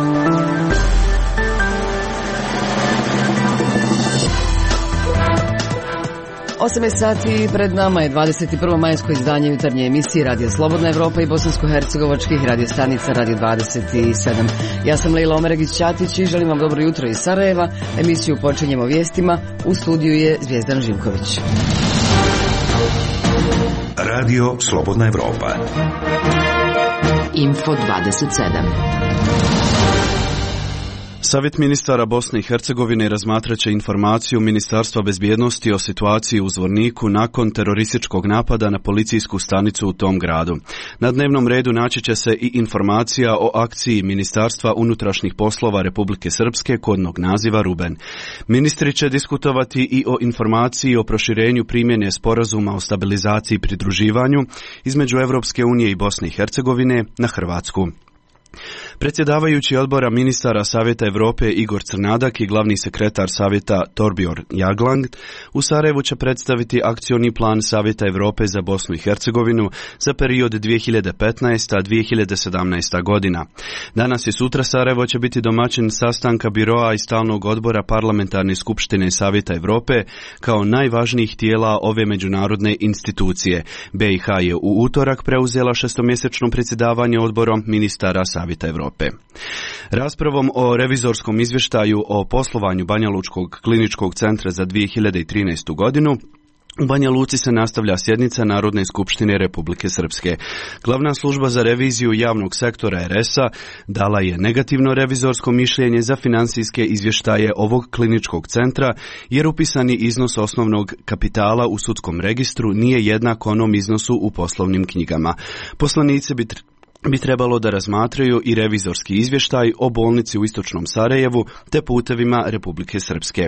Osam sati pred nama je 21. majsko izdanje jutarnje emisije Radio Slobodna Evropa i bosansko-hercegovačkih radiostanica Radio 27. Ja sam Lejla Omeragić-Ćatić i želim vam dobro jutro iz Sarajeva. Emisiju počinjemo vijestima. U studiju je Zvijezdan Živković. Radio Slobodna Evropa. Info 27. Savjet ministara Bosne i Hercegovine razmatraće informaciju Ministarstva bezbjednosti o situaciji u Zvorniku nakon terorističkog napada na policijsku stanicu u tom gradu. Na dnevnom redu naći će se i informacija o akciji Ministarstva unutrašnjih poslova Republike Srpske kodnog naziva Ruben. Ministri će diskutovati i o informaciji o proširenju primjene sporazuma o stabilizaciji i pridruživanju između Europske unije i Bosne i Hercegovine na Hrvatsku. Predsjedavajući odbora ministara Savjeta Europe Igor Crnadak i glavni sekretar Savjeta Torbjörn Jagland u Sarajevu će predstaviti akcioni plan Savjeta Europe za Bosnu i Hercegovinu za period 2015-2017 godina. Danas i sutra Sarajevo će biti domaćin sastanka biroa i stalnog odbora Parlamentarne skupštine Savjeta Europe kao najvažnijih tijela ove međunarodne institucije. BiH je u utorak preuzela šestomjesečno predsjedavanje odborom ministara Savjeta Europe. Raspravom o revizorskom izvještaju o poslovanju Banjalučkog kliničkog centra za 2013. godinu u Banja Luci se nastavlja sjednica Narodne skupštine Republike Srpske. Glavna služba za reviziju javnog sektora RS-a dala je negativno revizorsko mišljenje za financijske izvještaje ovog kliničkog centra, jer upisani iznos osnovnog kapitala u sudskom registru nije jednak onom iznosu u poslovnim knjigama. Poslanici bi trebalo da razmatraju i revizorski izvještaj o bolnici u istočnom Sarajevu te putevima Republike Srpske.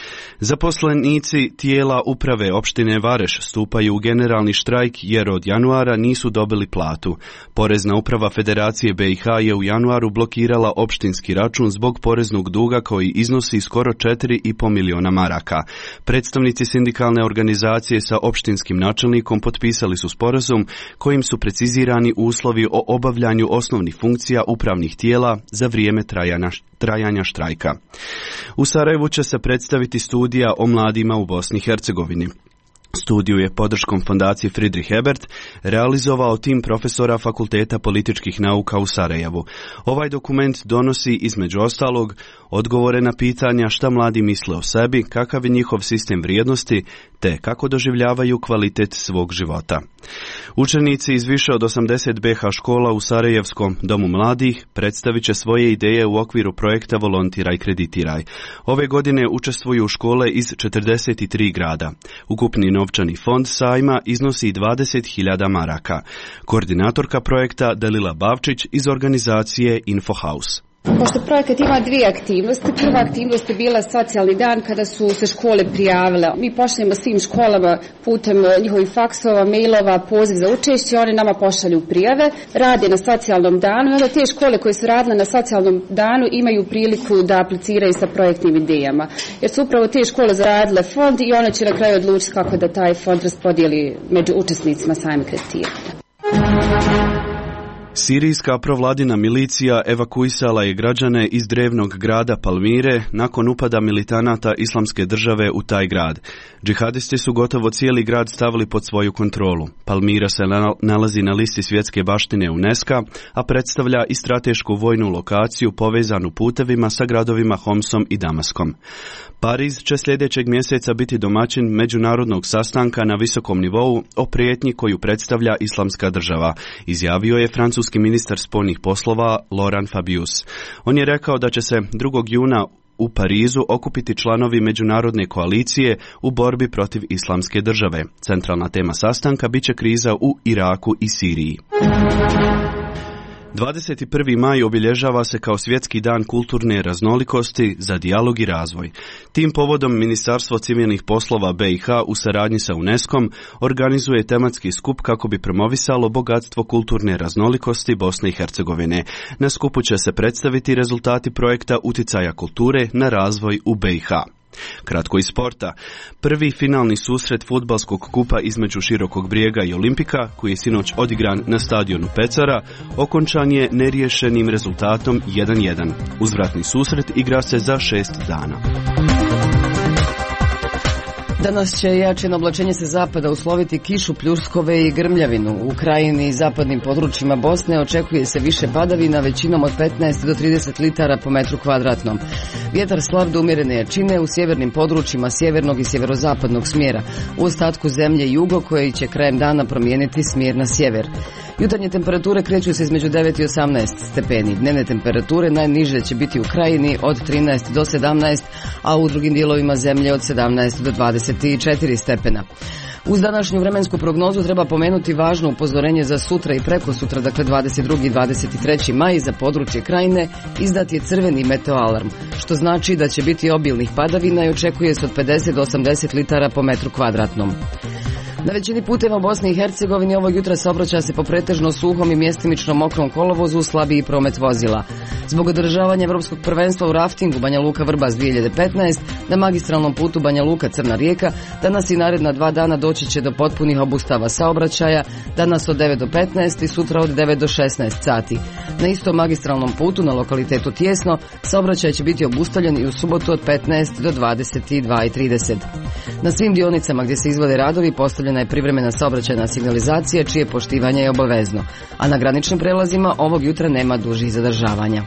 Zaposlenici tijela uprave opštine Vareš stupaju u generalni štrajk jer od januara nisu dobili platu. Porezna uprava Federacije BiH je u januaru blokirala opštinski račun zbog poreznog duga koji iznosi skoro 4,5 miliona maraka. Predstavnici sindikalne organizacije sa opštinskim načelnikom potpisali su sporazum kojim su precizirani uslovi o obavljanju osnovnih funkcija upravnih tijela za vrijeme trajanja štrajka. U Sarajevu će se predstaviti studija o mladima u Bosni i Hercegovini. Studiju je podrškom fondacije Friedrich Ebert realizovao tim profesora Fakulteta političkih nauka u Sarajevu. Ovaj dokument donosi između ostalog odgovore na pitanja šta mladi misle o sebi, kakav je njihov sistem vrijednosti, te kako doživljavaju kvalitet svog života. Učenici iz više od 80 BH škola u Sarajevskom domu mladih predstavit će svoje ideje u okviru projekta Volontiraj, kreditiraj. Ove godine učestvuju škole iz 43 grada. Ukupni novčani fond sajma iznosi 20.000 maraka. Koordinatorka projekta Dalila Bavčić iz organizacije Infohouse. Pošto projekat ima dvije aktivnosti, prva aktivnost je bila socijalni dan kada su se škole prijavile. Mi pošaljemo svim školama putem njihovih faksova, mailova, poziv za učešće, oni nama pošalju prijave, rade na socijalnom danu i onda te škole koje su radile na socijalnom danu imaju priliku da apliciraju sa projektnim idejama. Jer su upravo te škole zaradile fond i one će na kraju odlučiti kako da taj fond raspodijeli među učesnicima sajma kreditiranja. Sirijska provladina milicija evakuisala je građane iz drevnog grada Palmire nakon upada militanata Islamske države u taj grad. Džihadisti su gotovo cijeli grad stavili pod svoju kontrolu. Palmira se nalazi na listi svjetske baštine UNESCO, a predstavlja i stratešku vojnu lokaciju povezanu putevima sa gradovima Homsom i Damaskom. Pariz će sljedećeg mjeseca biti domaćin međunarodnog sastanka na visokom nivou o prijetnji koju predstavlja Islamska država, izjavio je francuski ministar spoljnih poslova Laurent Fabius. On je rekao da će se 2. juna u Parizu okupiti članovi međunarodne koalicije u borbi protiv Islamske države. Centralna tema sastanka biće kriza u Iraku i Siriji. 21. maj obilježava se kao svjetski dan kulturne raznolikosti za dijalog i razvoj. Tim povodom Ministarstvo civilnih poslova BiH u saradnji sa UNESCO-om organizuje tematski skup kako bi promovisalo bogatstvo kulturne raznolikosti Bosne i Hercegovine. Na skupu će se predstaviti rezultati projekta uticaja kulture na razvoj u BiH. Kratko iz sporta. Prvi finalni susret fudbalskog kupa između Širokog Brijega i Olimpika, koji je sinoć odigran na stadionu Pecara, okončan je neriješenim rezultatom 1:1. Uzvratni susret igra se za 6 dana. Danas će jačino oblačenje sa zapada usloviti kišu, pljuskove i grmljavinu. U krajini i zapadnim područjima Bosne očekuje se više padavina, većinom od 15 do 30 litara po metru kvadratnom. Vjetar slab do umjerene jačine u sjevernim područjima sjevernog i sjeverozapadnog smjera. U ostatku zemlje jugo koji će krajem dana promijeniti smjer na sjever. Jutarnje temperature kreću se između 9 i 18 stepeni. Dnevne temperature najniže će biti u krajini od 13 do 17, a u drugim dijelovima zemlje od 17 do 24 stepena. Uz današnju vremensku prognozu treba pomenuti važno upozorenje za sutra i prekosutra, dakle 22. i 23. maj za područje krajine izdat je crveni meteoalarm, što znači da će biti obilnih padavina i očekuje se od 50 do 80 litara po metru kvadratnom. Na većini puteva u Bosni i Hercegovini ovog jutra saobraća se po pretežno suhom i mjestimično mokrom kolovozu, slabiji promet vozila. Zbog održavanja Evropskog prvenstva u raftingu Banja Luka Vrbas 2015 na magistralnom putu Banja Luka Crna Rijeka danas i naredna 2 dana doći će do potpunih obustava saobraćaja, danas od 9 do 15 i sutra od 9 do 16 sati. Na istom magistralnom putu na lokalitetu Tijesno saobraćaj će biti obustavljen i u subotu od 15 do 22:30. Na svim dionicama gdje se izvode radovi postavljena je privremena saobraćajna signalizacija čije poštivanje je obavezno, a na graničnim prelazima ovog jutra nema dužih zadržavanja.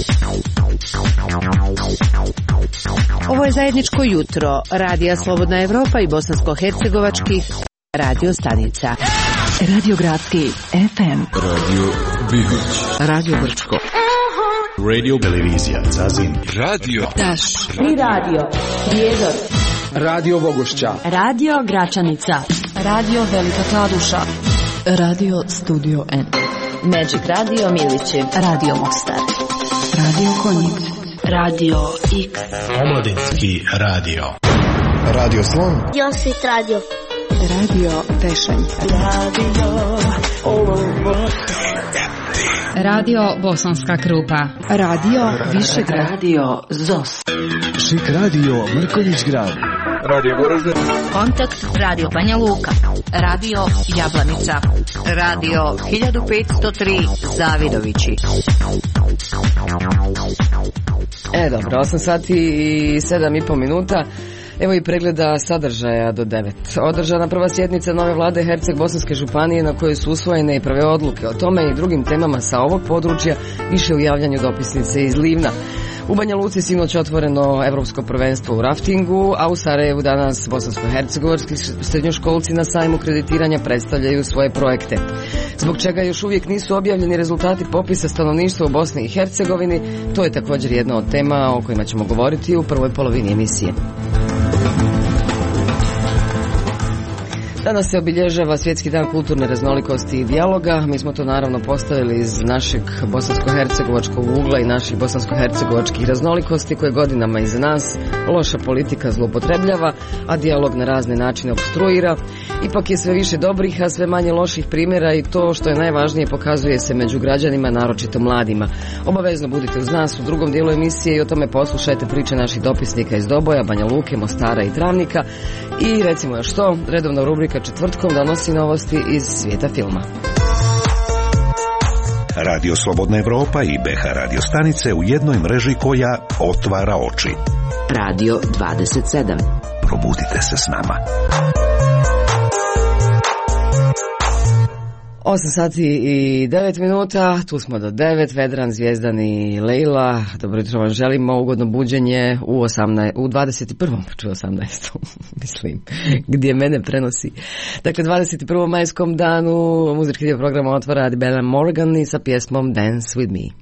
Ovo je zajedničko jutro Radija Slobodna Evropa i bosansko-hercegovačkih radio stanica. Radio Gradski FM, Radio Bibić, Radio Brčko, Radio Televizija Zazin, Radio Daš i Radio Prijedor, Radio Vogošća, Radio Gračanica, Radio Velika Kladuša, Radio Studio N, Magic Radio Milići, Radio Mostar, Radio Konjic, Radio X, Omladinski radio. Radio Slon, Josit Radio, Radio Pešanj, Radio Bosanska Krupa, Radio Višegrad, Radio ZOS, Šik Radio Mrkonjić Grad, Radio Goražde, Kontakt Radio Banja Luka, Radio Jablanica, Radio 1503 Zavidovići. Dobro, 8 sati i 7,5 minuta. Evo i pregleda sadržaja do 9. Održana prva sjednica nove vlade Herceg-Bosanske županije na kojoj su usvojene i prve odluke o tome i drugim temama sa ovog područja više u javljanju dopisnice iz Livna. U Banja Luci sinoć otvoreno Evropsko prvenstvo u raftingu, a u Sarajevu danas bosansko-hercegovački srednjoškolci na sajmu kreditiranja predstavljaju svoje projekte. Zbog čega još uvijek nisu objavljeni rezultati popisa stanovništva u Bosni i Hercegovini, to je također jedna od tema o kojima ćemo govoriti u prvoj polovini emisije. Danas se obilježava Svjetski dan kulturne raznolikosti i dijaloga. Mi smo to naravno postavili iz našeg bosansko-hercegovačkog ugla i naših bosansko-hercegovačkih raznolikosti koje godinama iza nas loša politika zloupotrebljava, a dijalog na razne načine opstruira. Ipak je sve više dobrih, a sve manje loših primjera i to što je najvažnije pokazuje se među građanima, naročito mladima. Obavezno budite uz nas u drugom dijelu emisije i o tome poslušajte priče naših dopisnika iz Doboja, Banja Luke, Mostara i Travnika. I recimo još to, redovna rubrika četvrtkom donosi novosti iz svijeta filma. Radio Slobodna Evropa i BH radio stanice u jednoj mreži koja otvara oči. Radio 27. Probudite se s nama. 8 sati i 9 minuta, tu smo do 9, Vedran, Zvijezdan i Lejla. Dobro jutro vam želimo, ugodno buđenje u 18. mislim, gdje mene prenosi. Dakle, 21. majskom danu muzički dio programa otvara Adibela Morgan i sa pjesmom Dance With Me.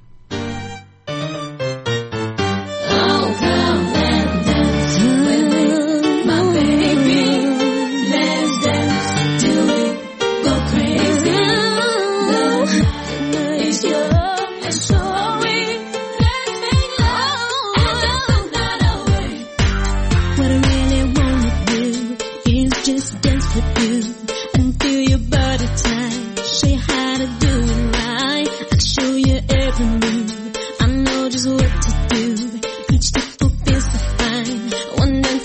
Each step feels so fine. One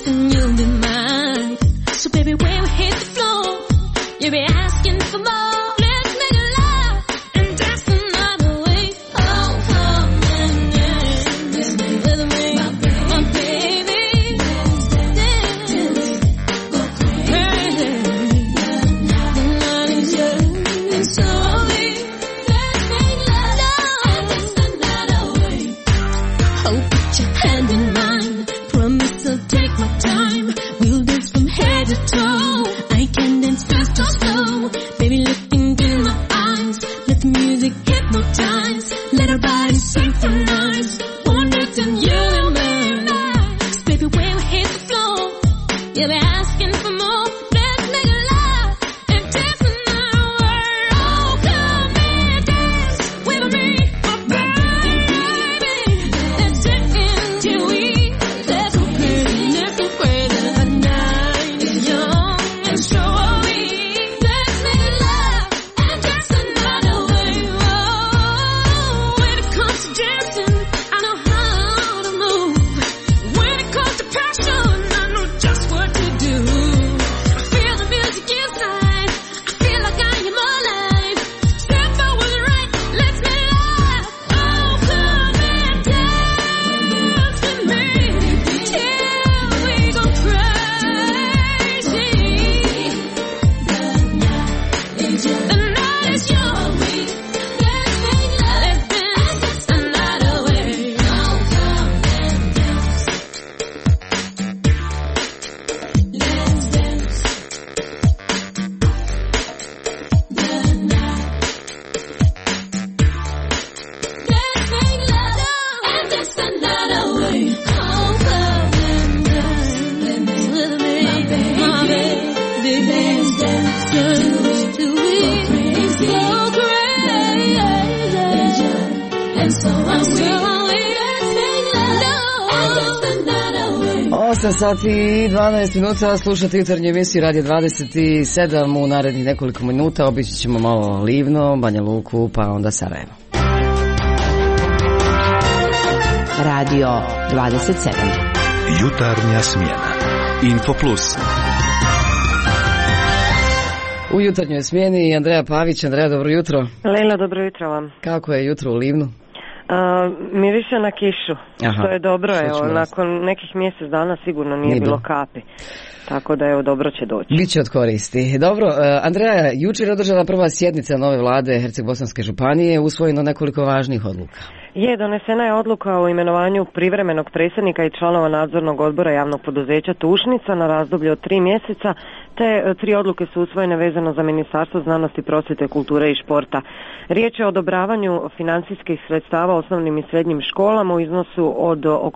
8 sati i 12 minuta, slušate jutarnju emisiju Radio 27. U narednih nekoliko minuta obići ćemo malo Livno, Banja Luku, pa onda Sarajevo. Radio 27. Jutarnja smjena. Info Plus. U jutarnjoj smjeni Andreja Pavić. Andreja, dobro jutro. Lejla, dobro jutro vam. Kako je jutro u Livnu? Miriše na kišu, što je dobro, evo, nakon nekih mjesec dana sigurno nije bilo kapi, tako da evo, dobro će doći. Biće od koristi. Dobro, Andreja, jučer je održana prva sjednica nove vlade Herceg-Bosanske županije, usvojeno nekoliko važnih odluka. Donesena je odluka o imenovanju privremenog predsjednika i članova nadzornog odbora javnog poduzeća Tušnica na razdoblje od 3 mjeseca, te 3 odluke su usvojene vezano za Ministarstvo znanosti, prosvjete, kulture i športa. Riječ je o odobravanju financijskih sredstava osnovnim i srednjim školama u iznosu od oko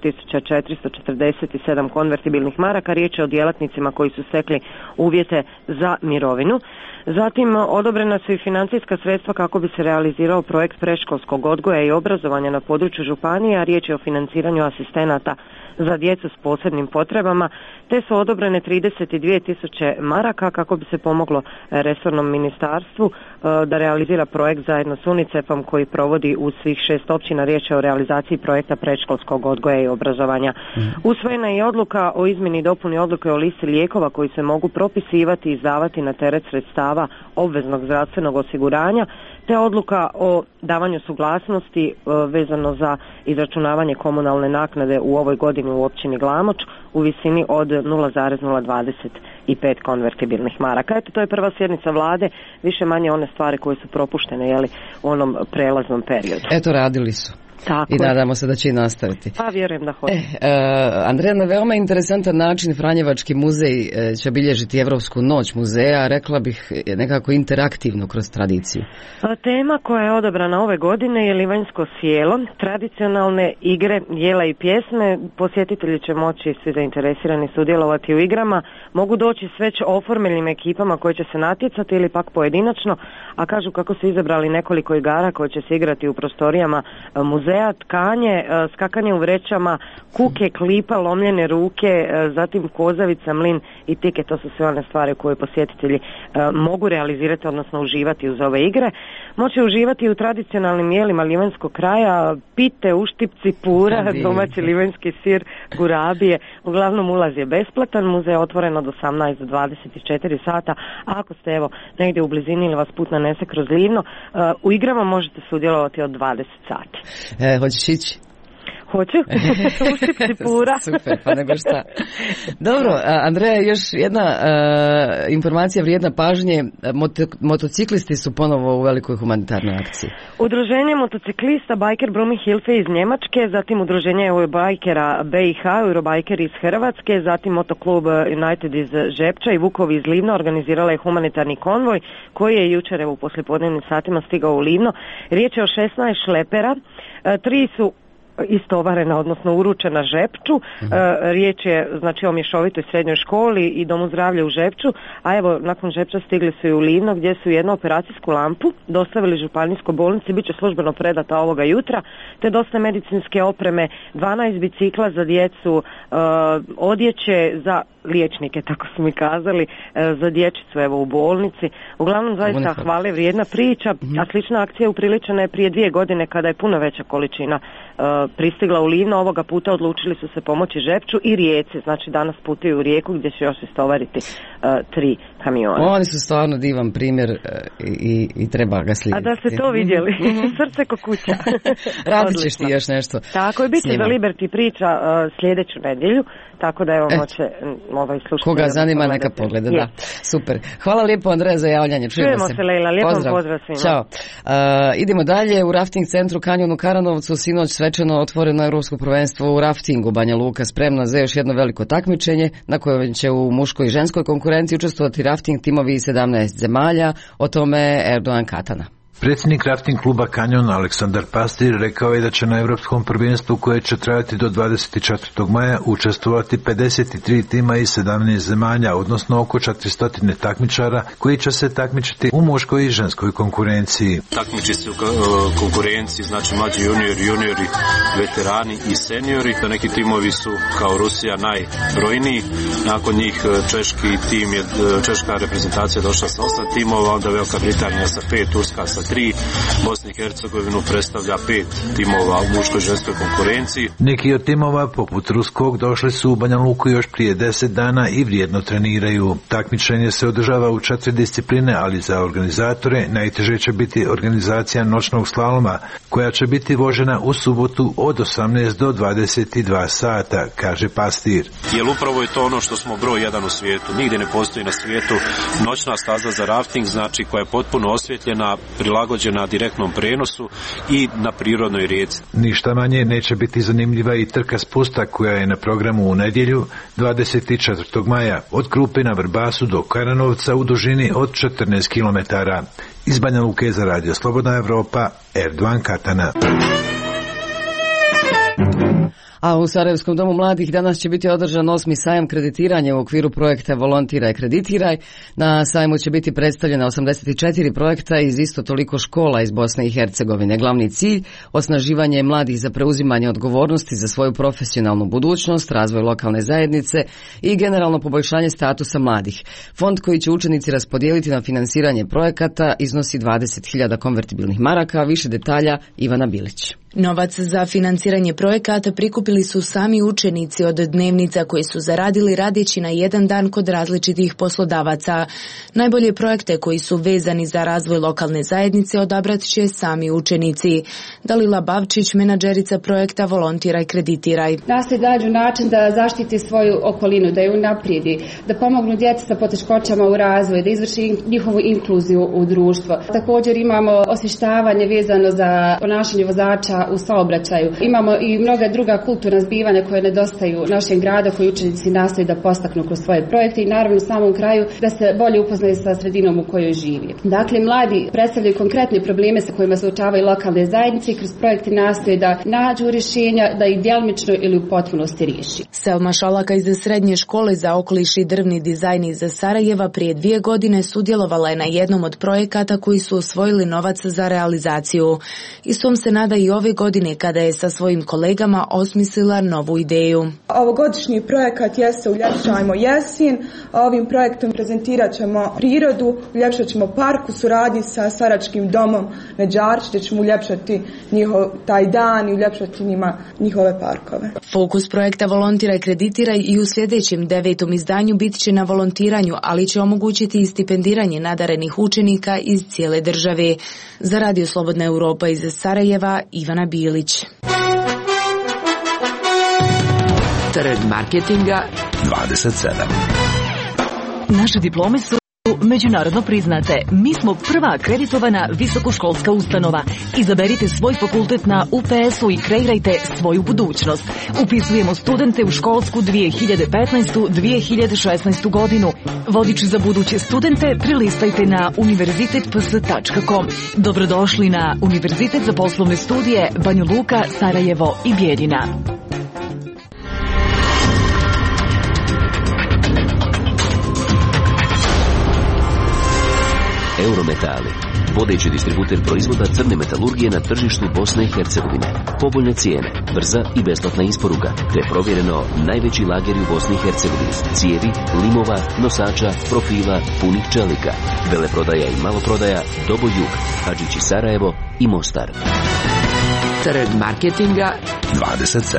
4447 konvertibilnih maraka. Riječ je o djelatnicima koji su stekli uvjete za mirovinu. Zatim odobrena su i financijska sredstva kako bi se realizirao projekt predškolskog odgoja i obrazovanja na području županije, a riječ je o financiranju asistenata za djecu s posebnim potrebama, te su odobrene 32.000 maraka kako bi se pomoglo resornom ministarstvu da realizira projekt zajedno s UNICEF-om koji provodi u svih 6 općina. Riječ je o realizaciji projekta predškolskog odgoja i obrazovanja. Usvojena je i odluka o izmjeni i dopuni odluke o listi lijekova koji se mogu propisivati i izdavati na teret sredstava obveznog zdravstvenog osiguranja, te odluka o davanju suglasnosti vezano za izračunavanje komunalne naknade u ovoj godini u općini Glamoč u visini od 0,025 konvertibilnih maraka. Eto, to je prva sjednica vlade, više manje one stvari koje su propuštene u onom prelaznom periodu. Eto, radili su. Tako i nadamo se da će i nastaviti. Pa vjerujem da hoće. Andreja, na veoma interesantan način Franjevački muzej će obilježiti Evropsku noć muzeja, rekla bih nekako interaktivno kroz tradiciju. Tema koja je odabrana ove godine je Livanjsko sjelo, tradicionalne igre, jela i pjesme. Posjetitelji će moći, svi zainteresirani, sudjelovati u igrama, mogu doći s već oformljenim ekipama koje će se natjecati ili pak pojedinačno, a kažu kako su izabrali nekoliko igara koje će se igrati u prostorijama muzeja. Tkanje, skakanje u vrećama, kuke, klipa, lomljene ruke, zatim kozavica, mlin i tike, to su sve one stvari koje posjetitelji mogu realizirati, odnosno uživati uz ove igre. Moće uživati u tradicionalnim jelima livanjskog kraja, pite, uštipci, pura, domaći livanjski sir, gurabije. Uglavnom ulaz je besplatan, muzej je otvoren od 18 do 24 sata, a ako ste negdje u blizini ili vas put nanese kroz Livno, u igrama možete sudjelovati od 20 sati. Hoćeš ići? Hoću, uštipci pura. Super, pa nego šta. Dobro, Andreja, još jedna informacija vrijedna pažnje. Motociklisti su ponovo u velikoj humanitarnoj akciji. Udruženje motociklista Biker Brumi Hilfe iz Njemačke, zatim udruženje Eurobajkera BiH, Eurobajker iz Hrvatske, zatim motoklub United iz Žepča i Vukovi iz Livna organizirala je humanitarni konvoj koji je jučer u poslijepodnevnim satima stigao u Livno. Riječ je o 16 šlepera, 3 su istovarena, odnosno uručena Žepču. Riječ je znači o mješovitoj srednjoj školi i domu zdravlja u Žepču, a evo nakon Žepča stigli su i u Livno gdje su jednu operacijsku lampu dostavili županijskoj bolnici, bit će službeno predata ovoga jutra, te dosta medicinske opreme, 12 bicikla za djecu, odjeće za liječnike, tako su mi kazali, za dječicu u bolnici. Uglavnom zaista hvale vrijedna priča, a slična akcija upriličena je prije 2 godine kada je puno veća količina pristigla u Livno. Ovoga puta odlučili su se pomoći Žepču i Rijeci, znači danas putuju u Rijeku gdje će još istovariti 3 kamiona. Oni su stvarno divan primjer i treba ga slijediti. A da ste to vidjeli, srce ko kuća. Radit ćeš ti još nešto. Tako je, bit će za Liberty priča sljedeću nedjelju, tako da može slušati. Koga zanima neka pogleda, da. Super. Hvala lijepo Andreja za javljanje. Čujemo se Lejla, lijepom pozdrav svima. Ćao. Idemo dalje, u rafting centru Kanjon u Karanovcu sinoć svečano otvoreno Europsko prvenstvo u raftingu. Banja Luka spremna za još jedno veliko takmičenje na kojem će u muškoj i ženskoj konkurenciji učestvovati rafting timovi iz 17 zemalja, o tome Erdogan Katana. Predsjednik rafting kluba Kanjon Aleksandar Pastir rekao je da će na Evropskom prvenstvu koje će trajati do 24. maja učestvovati 53 tima iz 17 zemalja, odnosno oko 400 takmičara koji će se takmičiti u muškoj i ženskoj konkurenciji. Takmiči se u konkurenciji, znači mlađi juniori, veterani i seniori. Neki timovi su kao Rusija najbrojniji, nakon njih češki tim je, češka reprezentacija došla sa 8 timova, onda Velika Britanija sa 5, Turska sa 3, Bosna i Hercegovinu predstavlja 5 timova u muškoj ženskoj konkurenciji. Neki od timova, poput ruskog, došli su u Banja Luku još prije 10 dana i vrijedno treniraju. Takmičenje se održava u 4 discipline, ali za organizatore najteže će biti organizacija noćnog slaloma, koja će biti vožena u subotu od 18 do 22 sata, kaže Pastir. Jer upravo je to ono što smo broj 1 u svijetu. Nigdje ne postoji na svijetu noćna staza za rafting, znači koja je potpuno osvjetljena, prilagođena direktnom prenosu i na prirodnoj rijeci. Ništa manje neće biti zanimljiva i trka spusta koja je na programu u nedjelju 24. maja od Krupe na Vrbasu do Karanovca u dužini od 14 km. Iz Banja Luke za Radio Slobodna Evropa, Erdovan Katana. A u Sarajevskom domu mladih danas će biti održan 8. sajam kreditiranja u okviru projekta Volontiraj, kreditiraj. Na sajmu će biti predstavljena 84 projekta iz isto toliko škola iz Bosne i Hercegovine. Glavni cilj, osnaživanje mladih za preuzimanje odgovornosti za svoju profesionalnu budućnost, razvoj lokalne zajednice i generalno poboljšanje statusa mladih. Fond koji će učenici raspodijeliti na finansiranje projekata iznosi 20.000 konvertibilnih maraka, a više detalja Ivana Bilić. Novac za financiranje projekata prikupili su sami učenici od dnevnica koji su zaradili radeći na jedan dan kod različitih poslodavaca. Najbolje projekte koji su vezani za razvoj lokalne zajednice odabrat će sami učenici. Dalila Bavčić, menadžerica projekta Volontiraj, kreditiraj. Nastoji da nađu način da zaštiti svoju okolinu, da ju unaprijedi, da pomognu djeci sa poteškoćama u razvoju, da izvrši njihovu inkluziju u društvo. Također imamo osvještavanje vezano za ponašanje vozača u saobraćaju. Imamo i mnoga druga kulturna zbivanja koje nedostaju našem gradu, koji učenici nastoji da postaknu kroz svoje projekte i naravno u samom kraju da se bolje upoznaju sa sredinom u kojoj živi. Dakle, mladi predstavljaju konkretne probleme sa kojima se suočavaju lokalne zajednice i kroz projekte nastoje da nađu rješenja, da ih djelomično ili u potpunosti riješi. Selma Šalaka iz Srednje škole za okoliš i drvni dizajn iz Sarajeva prije 2 godine sudjelovala je na jednom od projekata koji su osvojili novac za realizaciju. Istom se nada i ove godine kada je sa svojim kolegama osmislila novu ideju. Ovogodišnji projekat jeste Uljepšajmo jesen. Ovim projektom prezentirat ćemo prirodu, uljepšat ćemo park u suradnji sa Staračkim domom Neđarč, gdje ćemo uljepšati taj dan i uljepšati njihove parkove. Fokus projekta Volontiraj, kreditiraj i u sljedećem 9. izdanju bit će na volontiranju, ali će omogućiti i stipendiranje nadarenih učenika iz cijele države. Za Radio Slobodna Evropa iz Sarajeva, Ivana Bilić. Trg marketinga 27. Naše diplome su međunarodno priznate. Mi smo prva akreditovana visokoškolska ustanova. Izaberite svoj fakultet na UPS-u i kreirajte svoju budućnost. Upisujemo studente u školsku 2015-2016 godinu. Vodič za buduće studente prilistajte na univerzitetps.com. Dobrodošli na Univerzitet za poslovne studije Banja Luka, Sarajevo i Bijeljina. Eurometali, vodeći distributer proizvoda crne metalurgije na tržištu Bosne i Hercegovine. Povoljne cijene, brza i besplatna isporuka, te provjereno najveći lager u Bosni i Hercegovini. Cijevi, limova, nosača, profila, punih čelika. Veleprodaja i maloprodaja, Dobo Jug, Hadžići Sarajevo i Mostar. Trg marketinga 27.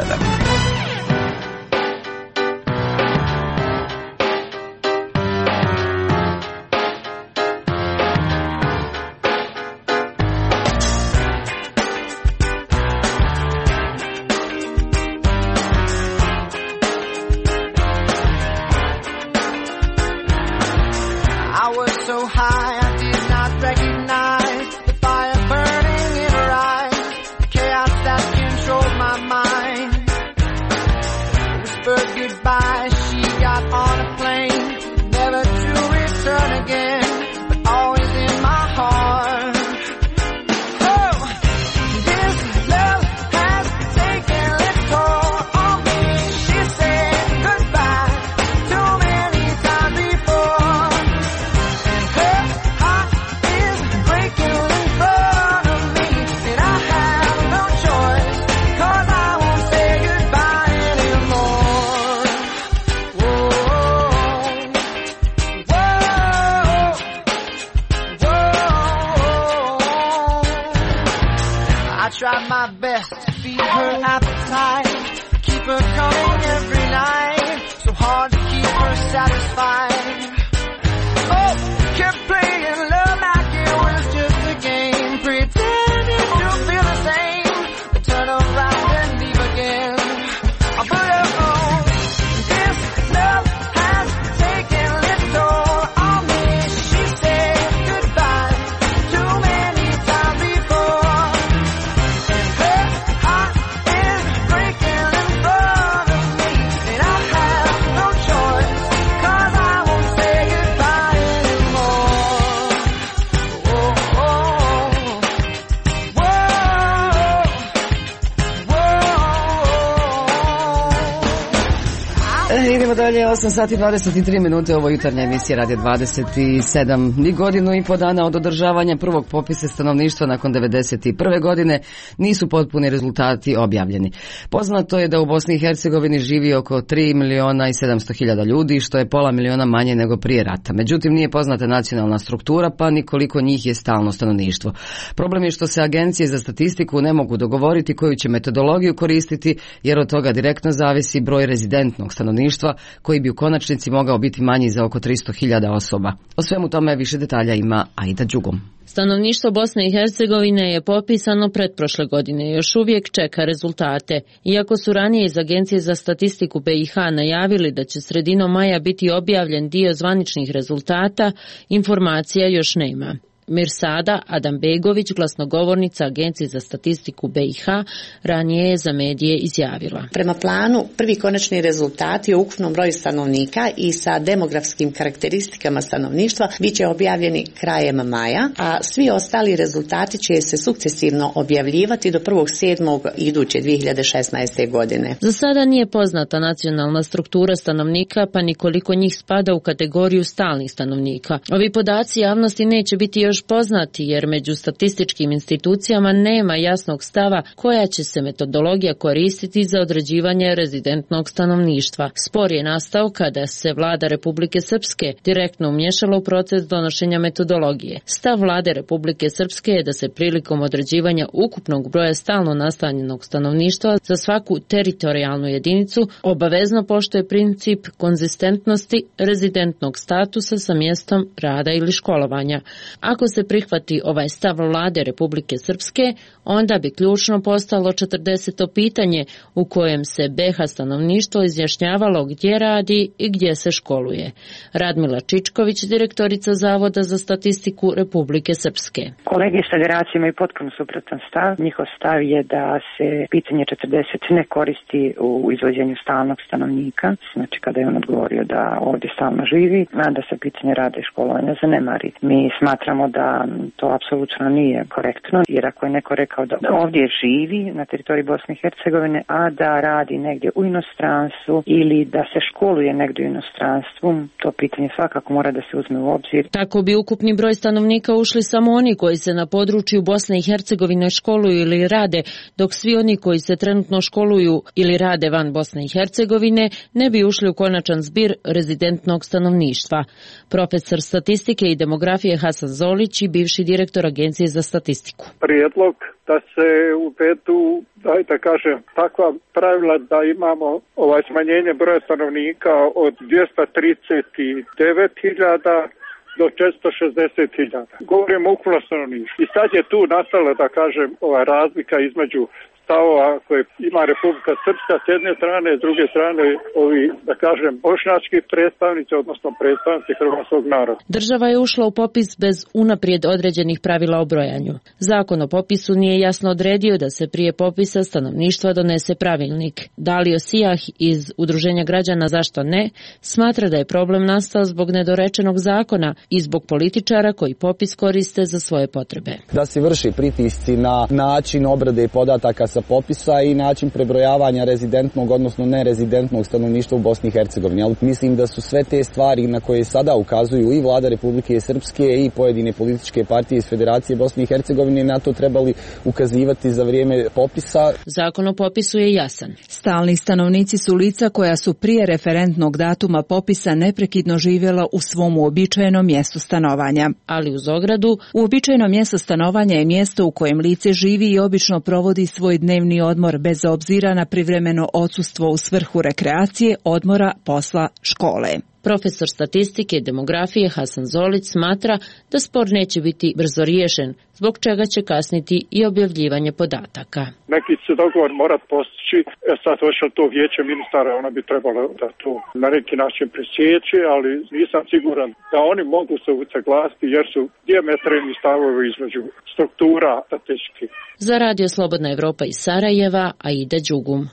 try my best to feed her appetite, keep her coming every night, so hard to keep her satisfied. Oh, kept playing love like it was just a game, pretending to feel the same, but turn around and leave again. I put her on. This love has taken its toll on me. She said goodbye too many times before, and her heart is breaking in front of me, and I have no choice, 'cause I won't say goodbye anymore. Oh, oh, whoa, Idemo dalje, 8 sati 23 minute, ovo jutarnja emisija Radio 27. Ni godinu i po dana od održavanja prvog popisa stanovništva nakon 1991. godine nisu potpuni rezultati objavljeni. Poznato je da u Bosni i Hercegovini živi oko 3.700.000 ljudi, što je pola miliona manje nego prije rata. Međutim, nije poznata nacionalna struktura, pa ni koliko njih je stalno stanovništvo. Problem je što se agencije za statistiku ne mogu dogovoriti koju će metodologiju koristiti, jer od toga direktno zavisi broj rezidentnog stanovništva, koji bi u konačnici mogao biti manji za oko 300.000 osoba. O svemu tome više detalja ima Aida Đugom. Stanovništvo Bosne i Hercegovine je popisano pretprošle godine, još uvijek čeka rezultate. Iako su ranije iz Agencije za statistiku BiH najavili da će sredinom maja biti objavljen dio zvaničnih rezultata, informacija još nema. Mirsada Adambegović, glasnogovornica Agencije za statistiku BiH, ranije je za medije izjavila. Prema planu, prvi konačni rezultati o ukupnom broju stanovnika i sa demografskim karakteristikama stanovništva bit će objavljeni krajem maja, a svi ostali rezultati će se sukcesivno objavljivati do 1.7. iduće 2016. godine. Za sada nije poznata nacionalna struktura stanovnika, pa ni koliko njih spada u kategoriju stalnih stanovnika. Ovi podaci javnosti neće biti još poznati, jer među statističkim institucijama nema jasnog stava koja će se metodologija koristiti za određivanje rezidentnog stanovništva. Spor je nastao kada se vlada Republike Srpske direktno umiješala u proces donošenja metodologije. Stav vlade Republike Srpske je da se prilikom određivanja ukupnog broja stalno nastanjenog stanovništva za svaku teritorijalnu jedinicu obavezno poštuje princip konzistentnosti rezidentnog statusa sa mjestom rada ili školovanja. Ako se prihvati ovaj stav vlade Republike Srpske, onda bi ključno postalo 40. pitanje u kojem se BiH stanovništvo izjašnjavalo gdje radi i gdje se školuje. Radmila Čičković, direktorica Zavoda za statistiku Republike Srpske. Kolege iz federacije imaju potpuno suprotan stav. Njihov stav je da se pitanje 40 ne koristi u izvođenju stalnog stanovnika, znači kada je on odgovorio da ovdje stalno živi, a da se pitanje rada i školovanja zanemari. Mi smatramo da to apsolutno nije korektno, jer ako je neko rekao da ovdje živi na teritoriji Bosne i Hercegovine, a da radi negdje u inostranstvu ili da se školuje negdje u inostranstvu, to pitanje svakako mora da se uzme u obzir. Tako bi ukupni broj stanovnika ušli samo oni koji se na području Bosne i Hercegovine školuju ili rade, dok svi oni koji se trenutno školuju ili rade van Bosne i Hercegovine ne bi ušli u konačan zbir rezidentnog stanovništva. Profesor statistike i demografije Hasan Zolić i bivši direktor Agencije za statistiku. Prijedlog da se uvedu, da kažem, takva pravila da imamo smanjenje broja stanovnika od 239.000 do 460.000. Govorimo o ukupnom stanovništvu. I sad je tu nastala, da kažem, razlika između stavova koje ima Republika Srpska s jedne strane, s druge strane ovi, da kažem, bošnjački predstavnici, odnosno predstavnici hrvatskog naroda. Država je ušla u popis bez unaprijed određenih pravila o brojanju. Zakon o popisu nije jasno odredio da se prije popisa stanovništva donese pravilnik. Dalio Sijah iz Udruženja građana Zašto ne smatra da je problem nastao zbog nedorečenog zakona i zbog političara koji popis koriste za svoje potrebe. Da se vrši pritisci na način obrade podataka sa popisa i način prebrojavanja rezidentnog, odnosno nerezidentnog stanovništva u Bosni i Hercegovini. Ali mislim da su sve te stvari na koje sada ukazuju i vlada Republike Srpske i pojedine političke partije iz Federacije Bosne i Hercegovine na to trebali ukazivati za vrijeme popisa. Zakon o popisu je jasan. Stalni stanovnici su lica koja su prije referentnog datuma popisa neprekidno živjela u svom uobičajenom mjestu stanovanja. Ali uz ogradu, uobičajeno mjesto stanovanja je mjesto u kojem lice živi i obično provodi svoj dnevni odmor bez obzira na privremeno odsustvo u svrhu rekreacije, odmora, posla, škole. Profesor statistike i demografije Hasan Zolić smatra da spor neće biti brzo riješen, zbog čega će kasniti i objavljivanje podataka. Neki se dogovor mora postići, sad hoće to vijeće ministara, ona bi trebalo da to na neki način presjeći, ali nisam siguran da oni mogu se usaglasiti jer su dijametralni stavovi između struktura statističkih. Za Radio Slobodna Evropa iz Sarajeva, Aida Đugum.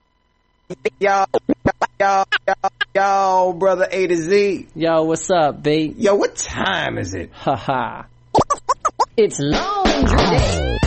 Yo, brother A to Z. Yo, what's up, babe? Yo, what time is it? Haha. It's laundry day.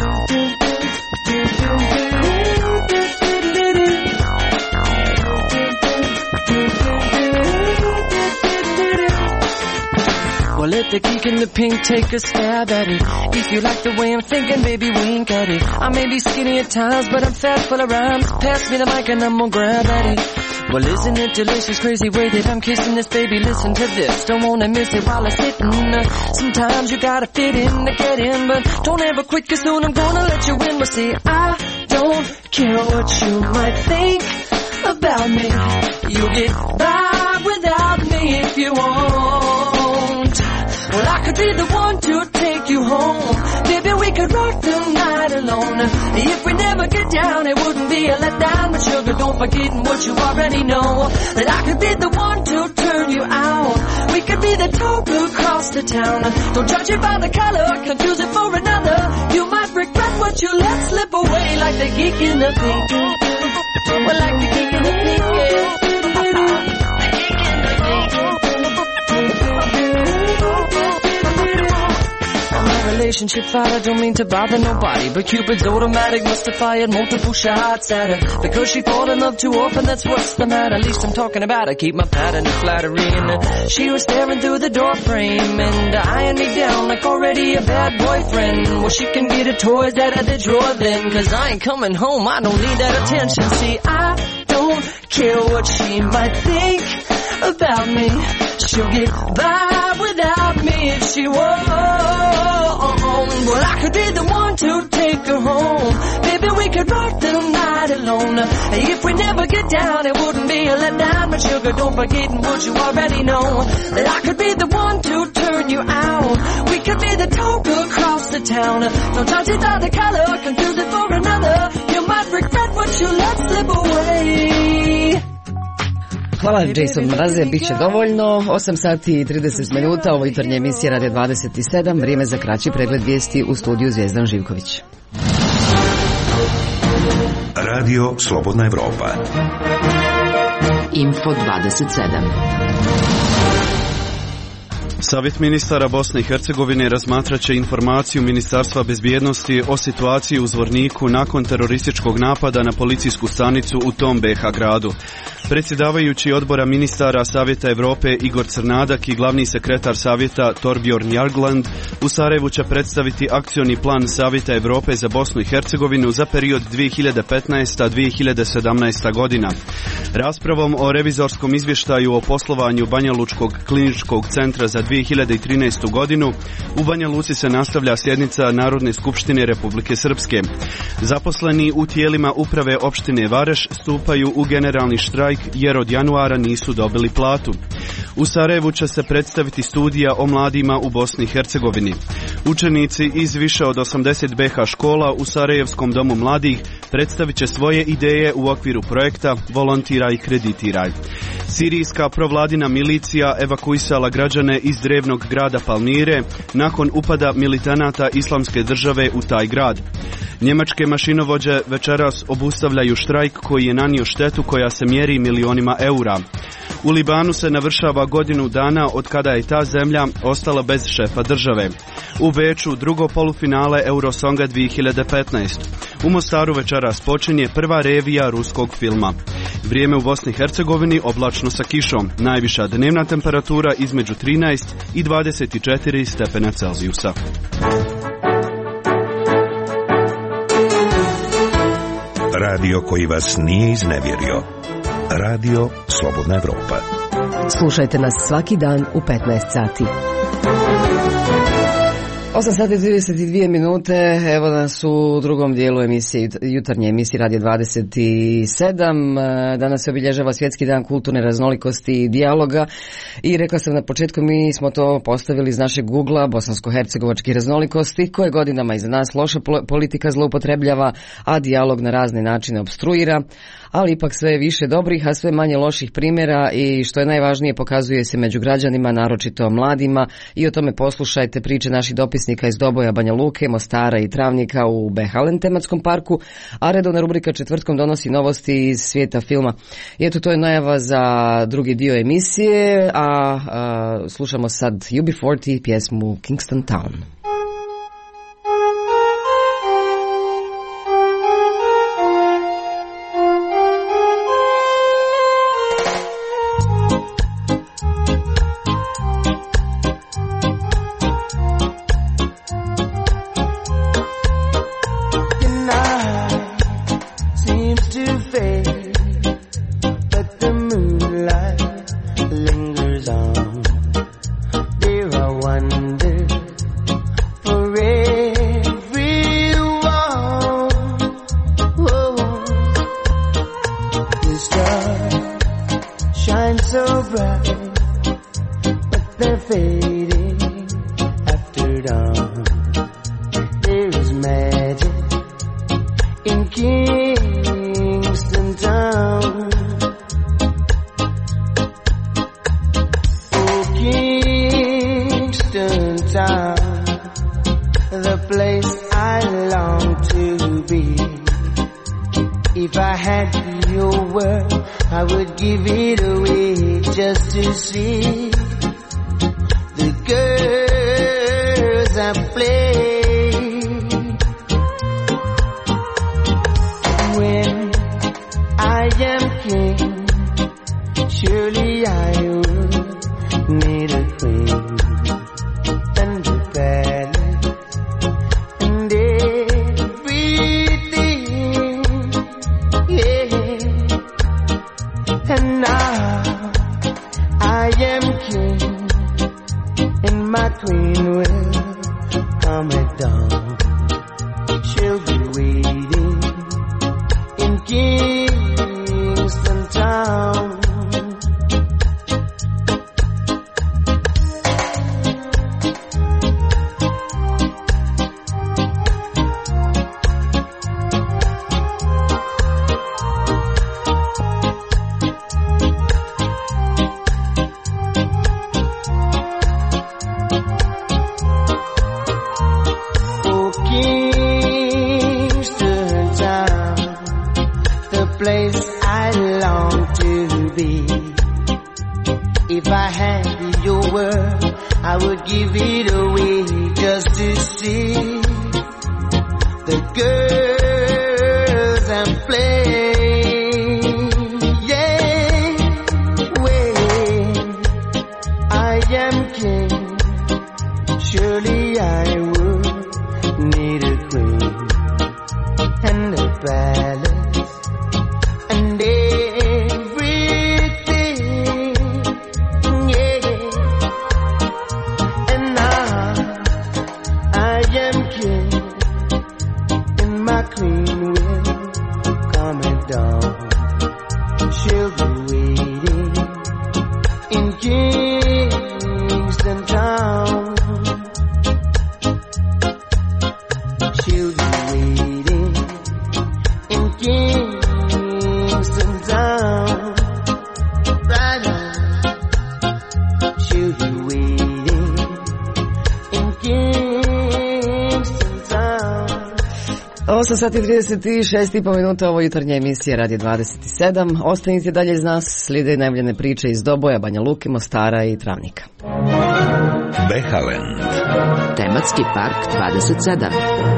Well, let the geek in the pink take a stab at it. If you like the way I'm thinking, baby, wink at it. I may be skinny at times, but I'm fat full of rhymes. Pass me the mic and I'm gonna grab at it. Well, isn't it delicious, crazy way that I'm kissing this, baby? Listen to this, don't wanna miss it while I'm sitting. Sometimes you gotta fit in to get in, but don't ever quit, 'cause soon I'm gonna let you in. But see, I don't care what you might think about me. You get by without me if you want. Well, I could be the one to take you home. Maybe we could rock the night alone. If we never get down, it wouldn't be a letdown. But sugar, don't forget what you already know. That I could be the one to turn you out. We could be the talk across the town. Don't judge it by the color, confuse it for another. You might regret what you let slip away, like the geek in the pink. Well, like the geek in the pink, yeah. Relationship fight, I don't mean to bother nobody, but Cupid's automatic must have fired multiple shots at her, because she fall in love too often, that's what's the matter. At least I'm talking about her, keep my pattern of flattery. And she was staring through the door frame and eyeing me down like already a bad boyfriend. Well, she can get her toys out of the drawer then, 'cause I ain't coming home, I don't need that attention. See, I don't care what she might think about me. She'll get by without me if she won't. Well, I could be the one to take her home. Maybe we could rock the night alone. If we never get down, it wouldn't be a letdown. But sugar, don't forget what you already know. That I could be the one to turn you out. We could be the talk across the town. Don't judge it by the color, confuse it for another. You might regret what you let slip away. Hvala Jason Mraze, bit će dovoljno. 8 sati i 30 minuta, ovo jutarnje emisije Radio 27, vrijeme za kraći pregled vijesti u studiju Zvijezdan Živković. Radio Slobodna Evropa. Info 27. Savjet ministara Bosne i Hercegovine razmatrat će informaciju Ministarstva bezbjednosti o situaciji u Zvorniku nakon terorističkog napada na policijsku stanicu u tom BiH gradu. Predsjedavajući odbora ministara Savjeta Europe Igor Crnadak i glavni sekretar Savjeta Torbjorn Jagland u Sarajevu će predstaviti akcioni plan Savjeta Europe za Bosnu i Hercegovinu za period 2015-2017 godina. Raspravom o revizorskom izvještaju o poslovanju Banja Lučkog kliničkog centra za 2013. godinu u Banja Luci se nastavlja sjednica Narodne skupštine Republike Srpske. Zaposleni u tijelima uprave opštine Vareš stupaju u generalni štrajk jer od januara nisu dobili platu. U Sarajevu će se predstaviti studija o mladima u Bosni i Hercegovini. Učenici iz više od 80 BiH škola u Sarajevskom domu mladih predstavit će svoje ideje u okviru projekta Volontiraj i kreditiraj. Sirijska provladina milicija evakuisala građane iz drevnog grada Palmire nakon upada militanata Islamske države u taj grad. Njemačke mašinovođe večeras obustavljaju štrajk koji je nanio štetu koja se mjeri milionima eura. U Libanu se navršava godinu dana od kada je ta zemlja ostala bez šefa države. U Beču drugo polufinale Eurosonga 2015. U Mostaru večeras počinje prva revija ruskog filma. Vrijeme u Bosni i Hercegovini oblačno sa kišom. Najviša dnevna temperatura između 13 i 24 stepena Celzijusa. Radio koji vas nije iznevjerio. Radio Slobodna Evropa. Slušajte nas svaki dan u 15 sati. 8 sati 32 minute, evo nas u drugom dijelu emisije, jutarnje emisije Radio 27. Danas se obilježava Svjetski dan kulturne raznolikosti i dijaloga i rekla sam na početku, mi smo to postavili iz našeg Googlea, bosansko-hercegovačkih raznolikosti, koje godinama iza nas loša politika zloupotrebljava, a dijalog na razne načine opstruira, ali ipak sve više dobrih, a sve manje loših primjera i što je najvažnije pokazuje se među građanima, naročito mladima, i o tome poslušajte priče naših dopisnika iz Doboja, Banja Luke, Mostara i Travnika u Behalen tematskom parku, a redovna rubrika četvrtkom donosi novosti iz svijeta filma. I eto, to je najava za drugi dio emisije, a slušamo sad UB40 pjesmu Kingston Town. 8 sati 36,5 minuta, ovo jutarnja emisija Radio 27. Ostanite dalje iz nas, slijede najavljene priče iz Doboja, Banja Luke, Mostara i Travnika. Behaland. Tematski park 27.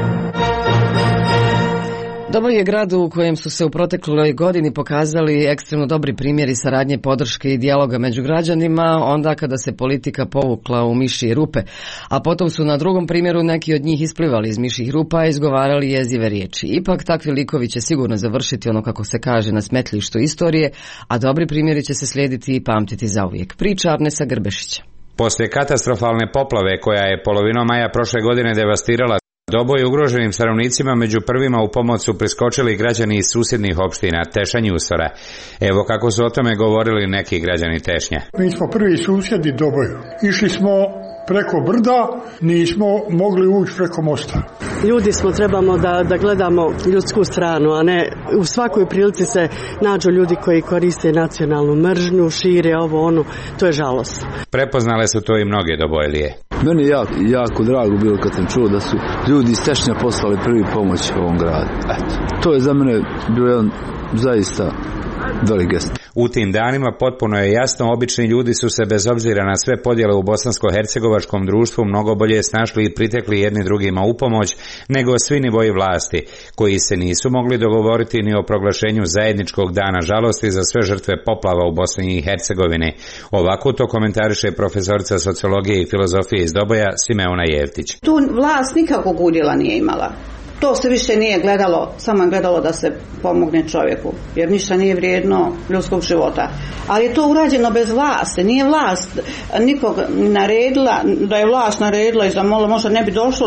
Doboj je grad u kojem su se u protekloj godini pokazali ekstremno dobri primjeri saradnje, podrške i dijaloga među građanima, onda kada se politika povukla u mišje rupe, a potom su na drugom primjeru neki od njih isplivali iz mišjih rupa i izgovarali jezive riječi. Ipak takvi likovi će sigurno završiti ono kako se kaže na smetlištu istorije, a dobri primjeri će se slijediti i pamtiti zauvijek. Priča Arnesa Grbešića. Poslije katastrofalne poplave koja je polovinom maja prošle godine devastirala Doboj, ugroženim stanovnicima među prvima u pomoć su priskočili građani iz susjednih opština Teša i Njusora. Evo kako su o tome govorili neki građani Tešnja. Mi smo prvi susjedi Doboju. Išli smo preko brda, nismo mogli ući preko mosta. Ljudi smo, trebamo da gledamo ljudsku stranu, a ne u svakoj prilici se nađu ljudi koji koriste nacionalnu mržnju, šire ovo ono, to je žalost. Prepoznale su to i mnoge Dobojlije. Meni je jako drago bilo kad sam čuo da su ljudi iz Tešnja poslali prvi pomoć ovom gradu. To je za mene bio jedan zaista velik gest. U tim danima potpuno je jasno, obični ljudi su se bez obzira na sve podjele u bosansko-hercegovačkom društvu mnogo bolje snašli i pritekli jedni drugima u pomoć nego svi nivoji vlasti, koji se nisu mogli dogovoriti ni o proglašenju zajedničkog dana žalosti za sve žrtve poplava u Bosni i Hercegovini. Ovako to komentariše profesorica sociologije i filozofije iz Doboja Simeona Jevtić. Tu vlast nikakvog udjela nije imala. To se više nije gledalo, samo je gledalo da se pomogne čovjeku, jer ništa nije vrijedno ljudskog života. Ali je to urađeno bez vlasti, nije vlast nikog naredila, da je vlast naredila i zamolila, možda ne bi došlo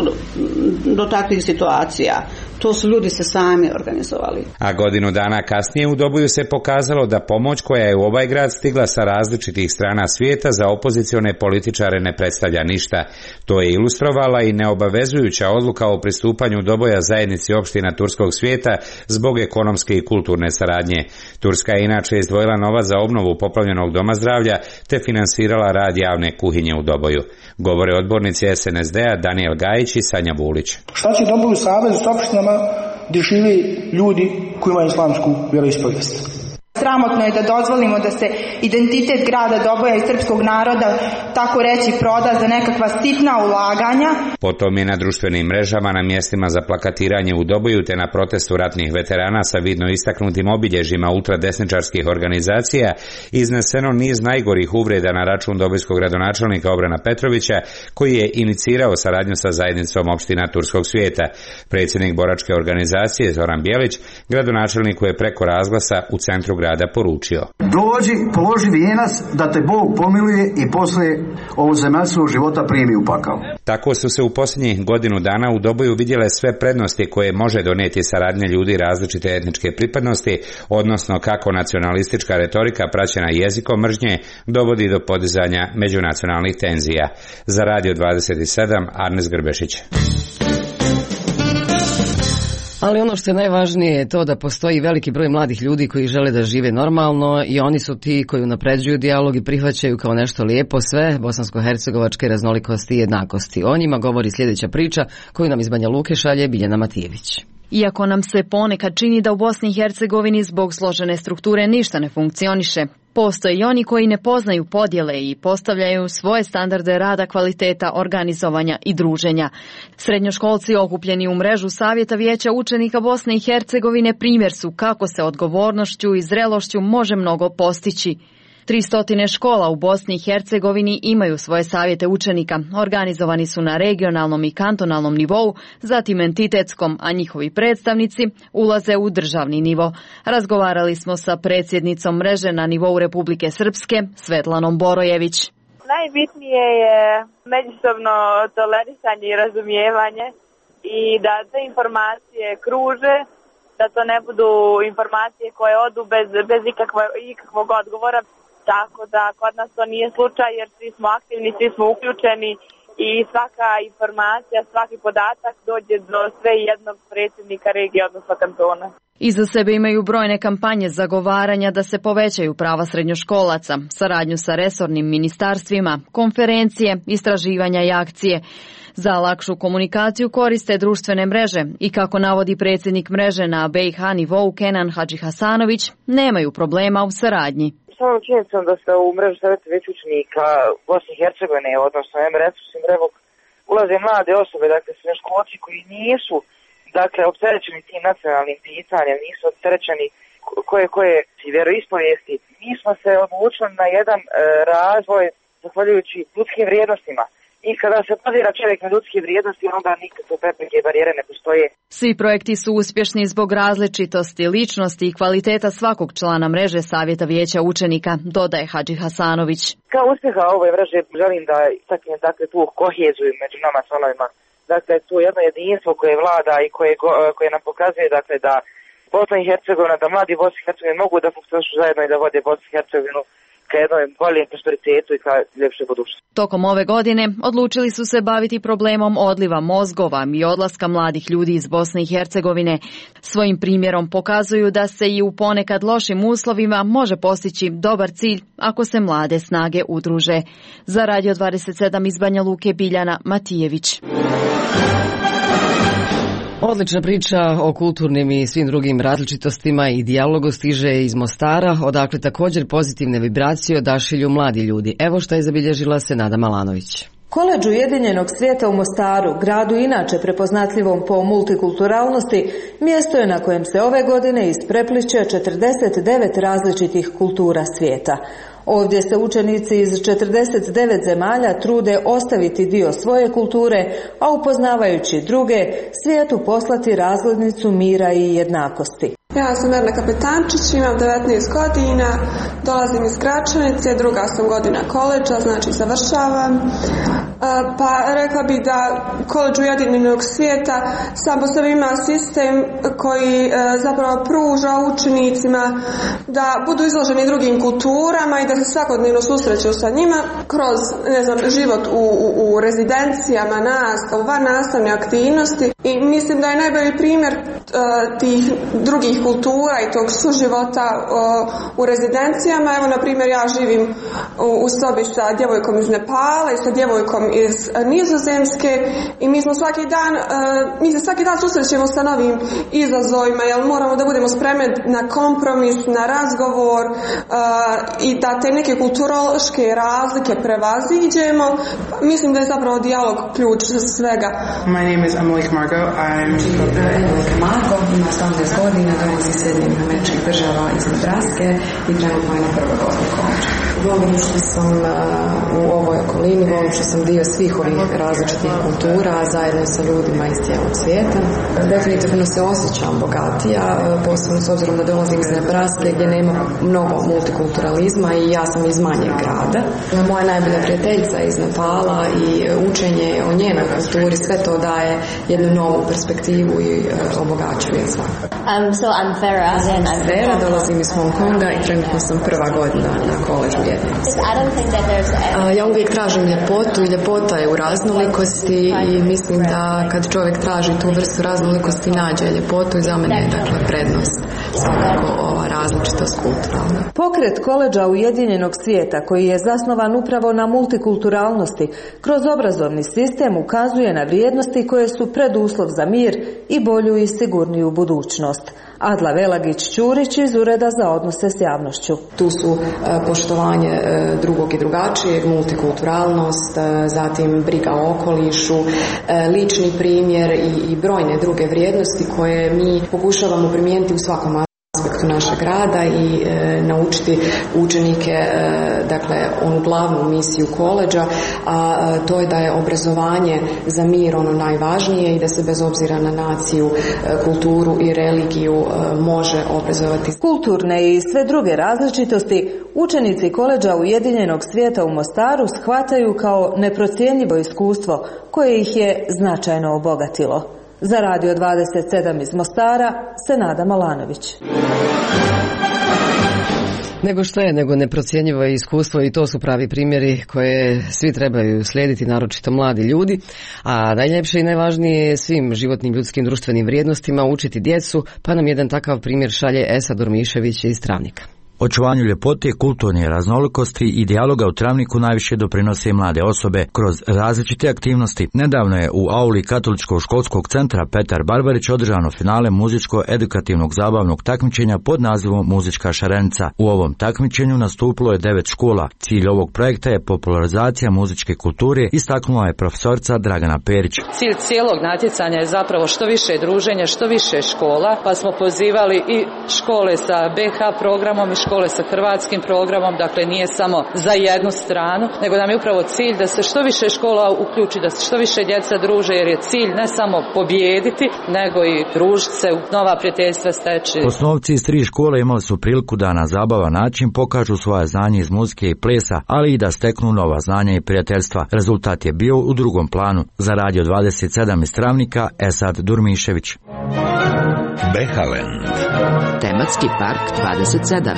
do takvih situacija. To su ljudi se sami organizovali. A godinu dana kasnije u Doboju se pokazalo da pomoć koja je u ovaj grad stigla sa različitih strana svijeta za opozicione političare ne predstavlja ništa. To je ilustrovala i neobavezujuća odluka o pristupanju Doboja zajednici opština turskog svijeta zbog ekonomske i kulturne saradnje. Turska je inače izdvojila novac za obnovu poplavljenog doma zdravlja te finansirala rad javne kuhinje u Doboju. Govore odbornici SNSD-a Daniel Gajić i Sanja Vulić. Šta će Doboju savez s opštinama gdje žive ljudi koji imaju islamsku vjeroispovijest? Sramotno je da dozvolimo da se identitet grada Doboja i srpskog naroda, tako reći, proda za nekakva sitna ulaganja. Potom je na društvenim mrežama, na mjestima za plakatiranje u Doboju te na protestu ratnih veterana sa vidno istaknutim obilježjima ultradesničarskih organizacija izneseno niz najgorih uvreda na račun dobojskog gradonačelnika Obrana Petrovića, koji je inicirao saradnju sa zajednicom opština turskog svijeta. Predsjednik boračke organizacije Zoran Bjelić gradonačelniku je preko razglasa u centru grada poručio: Dođi, položi vijenac da te Bog pomiluje i poslije ovozemaljskog života primi u pakao. Tako su se u posljednjih godinu dana u Doboju vidjele sve prednosti koje može donijeti saradnja ljudi različite etničke pripadnosti, odnosno kako nacionalistička retorika praćena jezikom mržnje dovodi do podizanja međunacionalnih tenzija. Za Radio 27, Arnes Grbešić. Ali ono što je najvažnije je to da postoji veliki broj mladih ljudi koji žele da žive normalno i oni su ti koji unapređuju dijalog i prihvaćaju kao nešto lijepo sve bosansko-hercegovačke raznolikosti i jednakosti. O njima govori sljedeća priča koju nam iz Banja Luke šalje Biljana Matijević. Iako nam se ponekad čini da u Bosni i Hercegovini zbog složene strukture ništa ne funkcioniše, postoje i oni koji ne poznaju podjele i postavljaju svoje standarde rada, kvaliteta, organizovanja i druženja. Srednjoškolci okupljeni u mrežu Savjeta vijeća učenika Bosne i Hercegovine primjer su kako se odgovornošću i zrelošću može mnogo postići. 300 škola u Bosni i Hercegovini imaju svoje savjete učenika. Organizovani su na regionalnom i kantonalnom nivou, zatim entitetskom, a njihovi predstavnici ulaze u državni nivo. Razgovarali smo sa predsjednicom mreže na nivou Republike Srpske, Svetlanom Borojević. Najbitnije je međusobno tolerisanje i razumijevanje i da te informacije kruže, da to ne budu informacije koje odu bez ikakvog odgovora. Tako da kod nas to nije slučaj jer svi smo aktivni, svi smo uključeni i svaka informacija, svaki podatak dođe do sve jednog predsjednika regije, odnosno kantona. Iza sebe imaju brojne kampanje zagovaranja da se povećaju prava srednjoškolaca, saradnju sa resornim ministarstvima, konferencije, istraživanja i akcije. Za lakšu komunikaciju koriste društvene mreže i kako navodi predsjednik mreže na BiH nivou Kenan Hadžihasanović, nemaju problema u saradnji. Samom činjenicom da se u mrežu savjeta vijeća učenika Bosne i Hercegovine, odnosno MRS u Simrevog, ulaze mlade osobe, dakle srednjoškolci koji nisu opterećeni tim nacionalnim pitanjem, nisu opterećeni koje vjeroispovijesti. Mi smo se odlučili na jedan razvoj zahvaljujući ljudskim vrijednostima. I kada se bazira čovjek na ljudske vrijednosti, onda nikakve prepreke i barijere ne postoje. Svi projekti su uspješni zbog različitosti, ličnosti i kvaliteta svakog člana mreže Savjeta vijeća učenika, dodaje Hadžihasanović. Kao uspjeha ove mreže želim da istaknem tu koheziju među nama članovima. Dakle, to je jedno jedinstvo koje vlada i koje nam pokazuje da Bosna i Hercegovina, da mladi Bosni i Hercegovini mogu da funkcionišu zajedno i da vode Bosnu i Hercegovinu ka jednom boljem prosperitetu i ka ljepšoj budućnosti. Tokom ove godine odlučili su se baviti problemom odliva mozgova i odlaska mladih ljudi iz Bosne i Hercegovine. Svojim primjerom pokazuju da se i u ponekad lošim uslovima može postići dobar cilj ako se mlade snage udruže. Za Radio 27 iz Banja Luke, Biljana Matijević. Odlična priča o kulturnim i svim drugim različitostima i dijalogu stiže iz Mostara, odakle također pozitivne vibracije odašilju mladi ljudi. Evo što je zabilježila Senada Malanović. Koledž Ujedinjenog svijeta u Mostaru, gradu inače prepoznatljivom po multikulturalnosti, mjesto je na kojem se ove godine isprepliče 49 različitih kultura svijeta. Ovdje se učenici iz 49 zemalja trude ostaviti dio svoje kulture, a upoznavajući druge, svijetu poslati razglednicu mira i jednakosti. Ja sam Erna Kapetančić, imam 19 godina, dolazim iz Gračanice, druga sam godina koledža, znači završavam. Pa rekla bih da Koledž Ujedinjenog svijeta sam po sebi ima sistem koji zapravo pruža učenicima da budu izloženi drugim kulturama i da se svakodnevno susreću sa njima kroz život u rezidencijama, nastavu, van nastavne aktivnosti. I mislim da je najbolji primjer tih drugih kultura i tog suživota u rezidencijama. Evo, na primjer, ja živim u sobi sa djevojkom iz Nepala i sa djevojkom iz Nizozemske i mi se svaki dan susrećemo sa novim izazovima, jer moramo da budemo spremni na kompromis, na razgovor i da te neke kulturološke razlike prevaziđemo. Mislim da je zapravo dijalog ključ svega. My name is Emily Camargo. I'm Marko, ima 18 godina, dolazi iz Sjedinjenih Američkih Država iz Nebraske i trenutno je na prvoj godini koledža. Volim što sam u ovoj okolini, volim što sam dio svih ovih različitih kultura zajedno sa ljudima iz cijelog svijeta. Definitivno se osjećam bogatija, posebno s obzirom da dolazim iz Nebraske gdje nema mnogo multikulturalizma i ja sam iz manjeg grada. Moja najbolja prijateljica iz Nepala i učenje o njenoj kulturi, sve to daje jednu novu perspektivu i obogaćuje svakako. Vera, dolazim iz Hong Konga i trenutno sam prva godina na koledžu Ujedinjenog. Ja uvijek tražim ljepotu i ljepota je u raznolikosti i mislim da kad čovjek traži tu vrstu raznolikosti nađe ljepotu i za mene je dakle prednost svakako ova različitost kulturalna. Pokret Koledža Ujedinjenog svijeta, koji je zasnovan upravo na multikulturalnosti, kroz obrazovni sistem ukazuje na vrijednosti koje su preduslov za mir i bolju i sigurniju budućnost. Adla Velagić-Ćurić iz Ureda za odnose s javnošću. Tu su poštovanje drugog i drugačijeg, multikulturalnost, zatim briga o okolišu, lični primjer i brojne druge vrijednosti koje mi pokušavamo primijeniti u svakom aspektu našeg rada i naučiti učenike dakle onu glavnu misiju koledža, a to je da je obrazovanje za mir ono najvažnije i da se bez obzira na naciju, kulturu i religiju može obrazovati. Kulturne i sve druge različitosti učenici Koledža Ujedinjenog svijeta u Mostaru shvataju kao neprocjenjivo iskustvo koje ih je značajno obogatilo. Za Radio 27 iz Mostara, Senada Malanović. Nego što je, nego neprocjenjivo je iskustvo i to su pravi primjeri koje svi trebaju slijediti, naročito mladi ljudi. A najljepše i najvažnije je svim životnim ljudskim društvenim vrijednostima učiti djecu, pa nam jedan takav primjer šalje Esad Durmišević iz Travnika. Očuvanju ljepote, kulturne raznolikosti i dijaloga u Travniku najviše doprinose mlade osobe kroz različite aktivnosti. Nedavno je u auli Katoličkog školskog centra Petar Barbarić održano finale muzičko-edukativnog zabavnog takmičenja pod nazivom Muzička šarenica. U ovom takmičenju nastupilo je 9 škola. Cilj ovog projekta je popularizacija muzičke kulture, istaknula je profesorica Dragana Perić. Cilj cijelog natjecanja je zapravo što više druženja, što više škola, pa smo pozivali i škole sa BH programom i škole sa hrvatskim programom, dakle nije samo za jednu stranu, nego nam je upravo cilj da se što više škola uključi, da se što više djeca druže, jer je cilj ne samo pobijediti, nego i družiti se, nova prijateljstva steći. Osnovci iz 3 škole imali su priliku da na zabavan način pokažu svoje znanje iz muzike i plesa, ali i da steknu nova znanja i prijateljstva. Rezultat je bio u drugom planu. Za Radio 27 iz Travnika, Esad Durmišević. Behaland. Tematski park 27.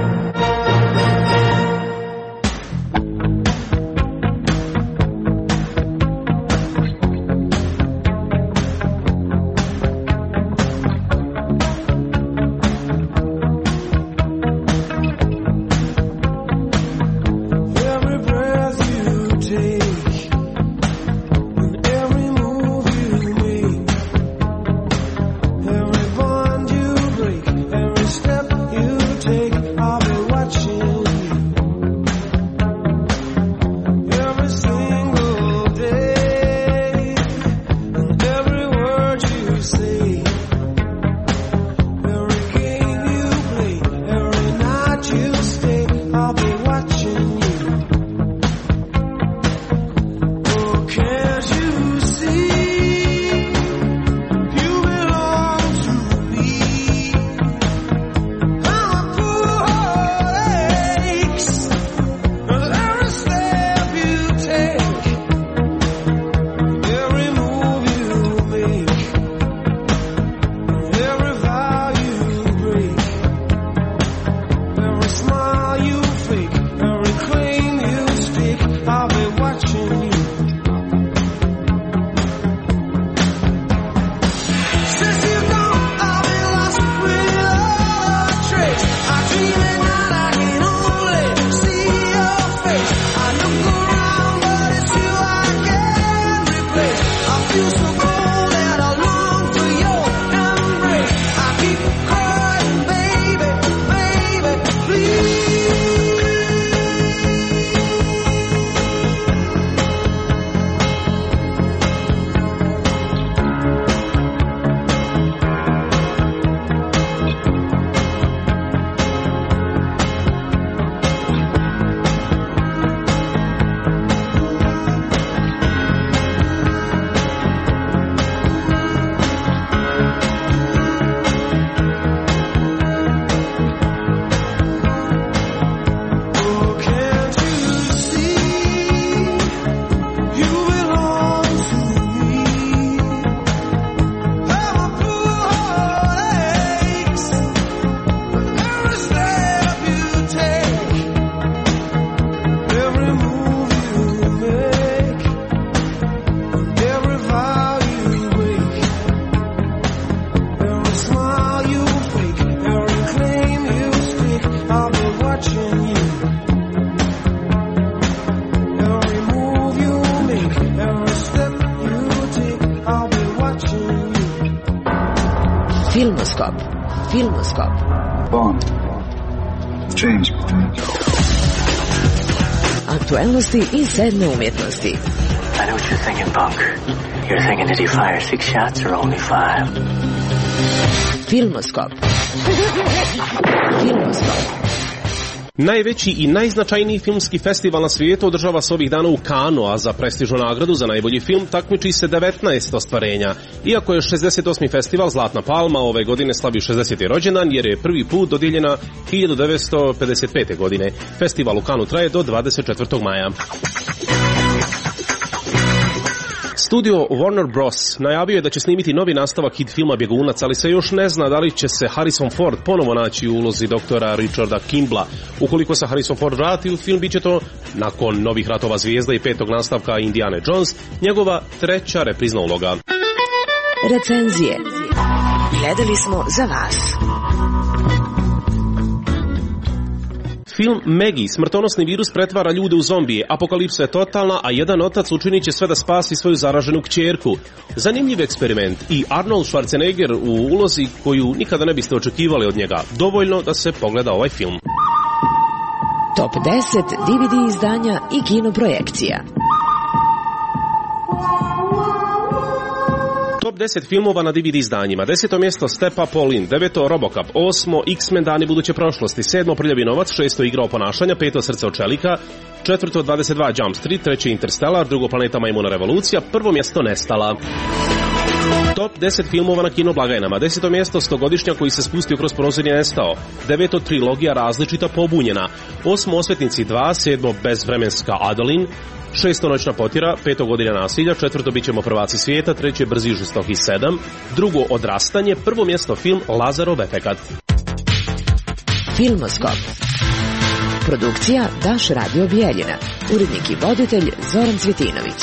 Filmoskop. Bond. James Bond. Aktuelnosti i sedme umjetnosti. I know what you're thinking, punk. You're thinking, did he fire 6 shots or only 5? Filmoskop. Filmoskop. Najveći i najznačajniji filmski festival na svijetu održava se ovih dana u Kanu, a za prestižnu nagradu za najbolji film takmiči se 19 ostvarenja. Iako je 68. festival Zlatna palma ove godine slavi 60. rođendan, jer je prvi put dodijeljena 1955. godine. Festival u Kanu traje do 24. maja. Studio Warner Bros. Najavio je da će snimiti novi nastavak hit filma Bjegunac, ali se još ne zna da li će se Harrison Ford ponovo naći u ulozi doktora Richarda Kimbla. Ukoliko se Harrison Ford vrati u film, bit će to, nakon Novih ratova zvijezda i 5. nastavka Indiana Jones, njegova 3. reprizna uloga. Recenzije. Gledali smo za vas. Film Maggie, smrtonosni virus pretvara ljude u zombije, apokalipsa je totalna, a jedan otac učinit će sve da spasi svoju zaraženu kćerku. Zanimljiv eksperiment i Arnold Schwarzenegger u ulozi koju nikada ne biste očekivali od njega. Dovoljno da se pogleda ovaj film. Top 10 DVD izdanja i kinoprojekcija. Top 10 filmova na DVD izdanjima. 10. mjesto Step Up Pauline, 9. Robocop, 8. X-Men Dani buduće prošlosti, 7. Prljavi novac, 6. Igra o ponašanja, 5. Srce od čelika, 4. 22 Jump Street, 3. Interstellar, 2. Planeta majmuna revolucija, 1. mjesto Nestala. Top 10 filmova na kino blagajnama. 10. mjesto 100-godišnjak koji se spustio kroz prozor je nestao. 9. Trilogija različita pobunjena. 8. Osvetnici 2, 7. Bezvremenska Adeline, 6. Noćna potjera, 5. Godina nasilja, 4. Bićemo prvaci svijeta, 3. Brzi i žestoki 7, 2. Odrastanje, 1. mjesto film Lazarov efekat. Filmoskop. Produkcija Daš Radio Bijeljina. Urednik i voditelj Zoran Cvjetinović.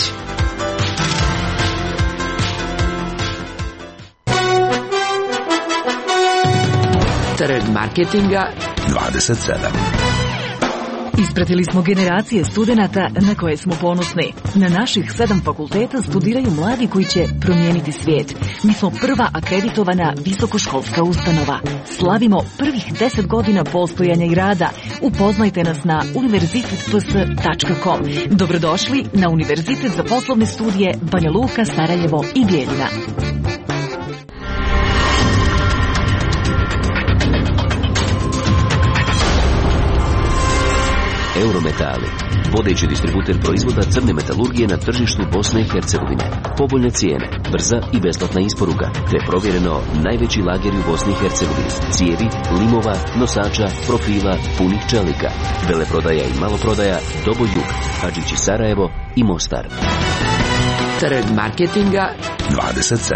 Trg marketinga 27. Ispratili smo generacije studenata na koje smo ponosni. Na naših 7 fakulteta studiraju mladi koji će promijeniti svijet. Mi smo prva akreditovana visokoškolska ustanova. Slavimo prvih 10 godina postojanja i rada. Upoznajte nas na univerzitetps.com. Dobrodošli na Univerzitet za poslovne studije Banja Luka, Sarajevo i Bijeljina. Eurometali, vodeći distributer proizvoda crne metalurgije na tržištu Bosne i Hercegovine. Povoljne cijene, brza i besplatna isporuka, te provjereno najveći lageri u Bosni i Hercegovini. Cijevi, limova, nosača, profila, punih čelika. Veleprodaja i maloprodaja, Doboj Jug, Hadžići Sarajevo i Mostar. Trg marketinga 27.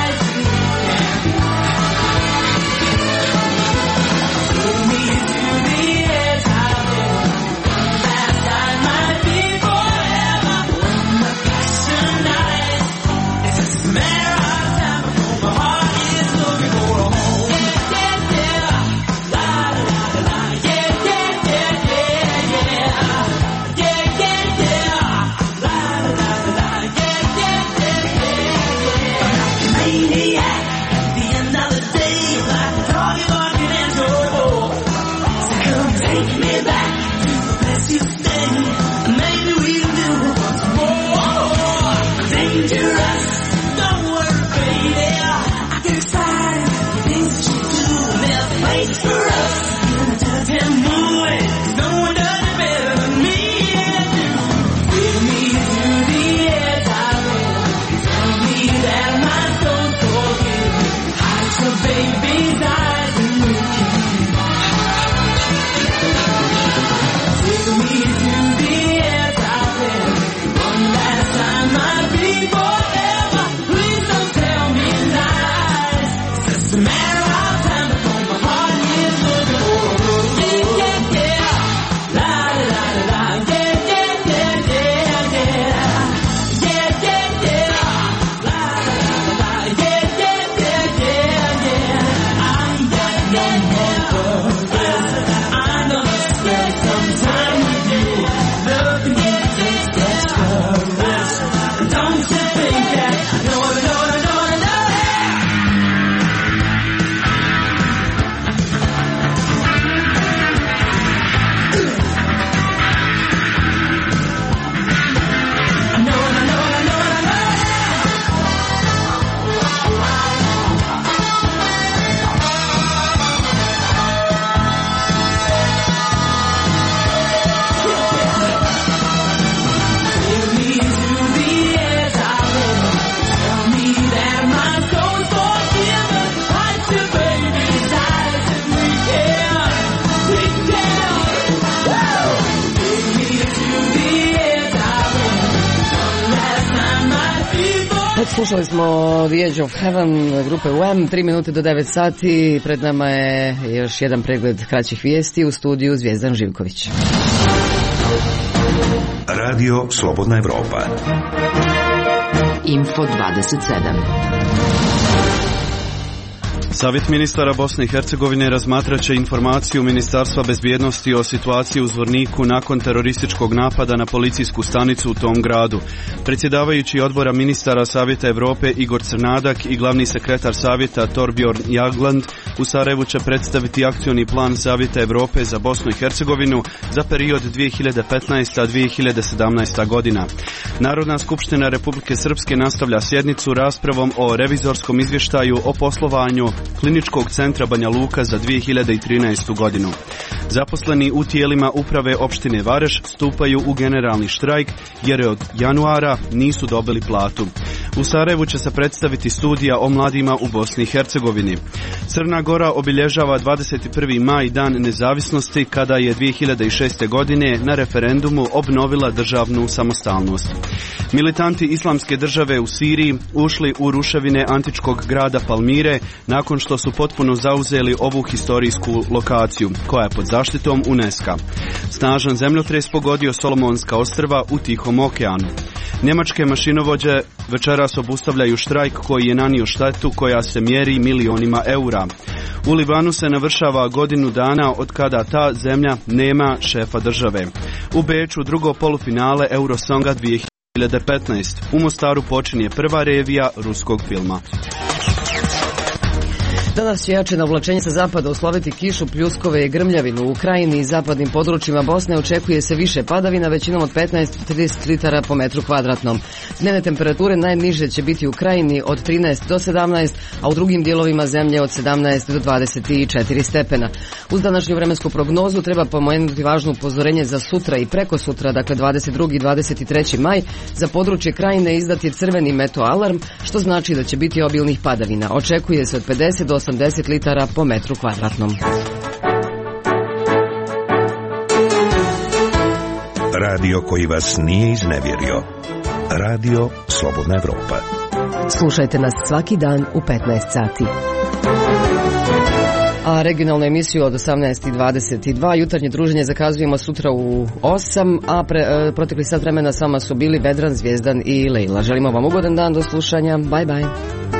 Me to Slušali smo The Edge of Heaven grupe Wham, 3 minute do 9 sati. Pred nama je još jedan pregled kraćih vijesti u studiju Zvijezdan Živković. Radio Slobodna Evropa. Info 27. Savjet ministara Bosne i Hercegovine razmatraće informaciju Ministarstva bezbjednosti o situaciji u Zvorniku nakon terorističkog napada na policijsku stanicu u tom gradu. Predsjedavajući odbora ministara Savjeta Evrope Igor Crnadak i glavni sekretar Savjeta Torbjorn Jagland u Sarajevu će predstaviti akcioni plan Savjeta Evrope za Bosnu i Hercegovinu za period 2015-2017 godina. Narodna skupština Republike Srpske nastavlja sjednicu raspravom o revizorskom izvještaju o poslovanju Kliničkog centra Banja Luka za 2013. godinu. Zaposleni u tijelima uprave opštine Vareš stupaju u generalni štrajk jer od januara nisu dobili platu. U Sarajevu će se predstaviti studija o mladima u Bosni i Hercegovini. Crna Gora obilježava 21. maj dan nezavisnosti kada je 2006. godine na referendumu obnovila državnu samostalnost. Militanti Islamske države u Siriji ušli u ruševine antičkog grada Palmire nakon što su potpuno zauzeli ovu historijsku lokaciju, koja je pod zaštitom UNESCO-a. Snažan zemljotres pogodio Solomonska ostrva u Tihom okeanu. Njemačke mašinovođe večeras obustavljaju štrajk koji je nanio štetu koja se mjeri milionima eura. U Libanu se navršava godinu dana od kada ta zemlja nema šefa države. U Beču drugo polufinale Eurosonga 2015. U Mostaru počinje prva revija ruskog filma. Danas će jače navlačenje sa zapada usloviti kišu, pljuskove i grmljavinu. U Krajini i zapadnim područjima Bosne očekuje se više padavina, većinom od 15-30 litara po metru kvadratnom. Dnevne temperature najniže će biti u Krajini od 13 do 17, a u drugim dijelovima zemlje od 17 do 24 stepena. Uz današnju vremensku prognozu treba pomenuti važno upozorenje za sutra i preko sutra, dakle 22. i 23. maj. Za područje Krajine izdat je crveni meteoalarm, što znači da će biti obilnih padavina. Očekuje se od 50 do 80 litara po metru kvadratnom. Radio koji vas nije iznevjerio. Radio Slobodna Evropa. Slušajte nas svaki dan u 15 sati. A regionalnu emisiju od 18:22, jutarnje druženje zakazujemo sutra u 8, a protekli sat vremena s vama su bili Vedran, Zvijezdan i Lejla. Želimo vam ugodan dan, do slušanja, bye bye.